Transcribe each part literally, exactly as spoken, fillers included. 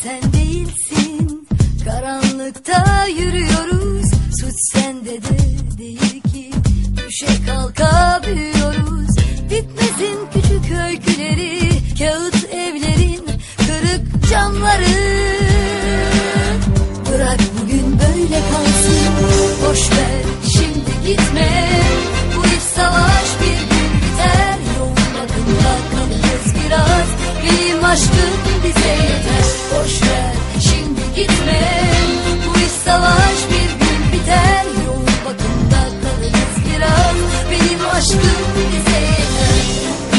sen değilsin. Karanlıkta yürüyoruz, suç sende de değil ki. Düşe kalka büyüyoruz, bitmesin küçük öyküleri, kağıt evlerin, kırık camları. Bırak bugün böyle kalsın, boş ver şimdi gitme. Bu iç savaş bir gün biter, yoğun bakımda kalırız biraz. Benim aşkım bize yeter, boş ver şimdi gitme. Bu iç savaş bir gün biter, yoğun bakımda kalırız biraz. Benim aşkım bize yeter.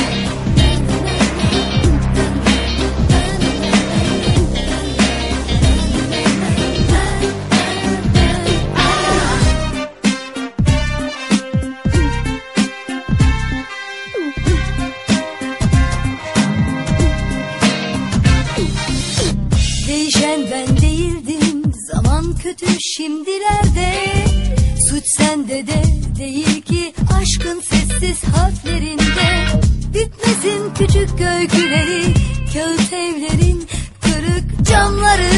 Değişen ben değildim, zaman kötü şimdilerde. Suç sende de değil ki, aşkın sessiz harflerinde. Bitmesin küçük öyküleri, kağıt evlerin, kırık camları.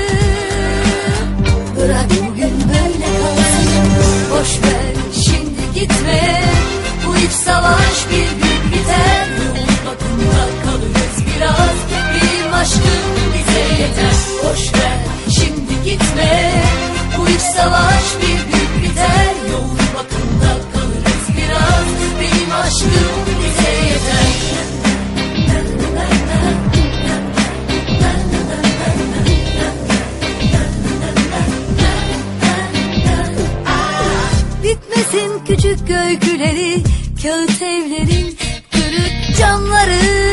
Bırak bugün böyle kalsın, boş ver şimdi gitme. Bu iç savaş bir gün biter, yoğun bakımda kalırız biraz. Benim aşkım bize yeter, boş ver şimdi gitme. Bu iç savaş bir gün biter, yoğun bakımda kalırız biraz. Benim aşkım bize yeter. Bitmesin küçük öyküleri, kağıt evlerin, kırık camları.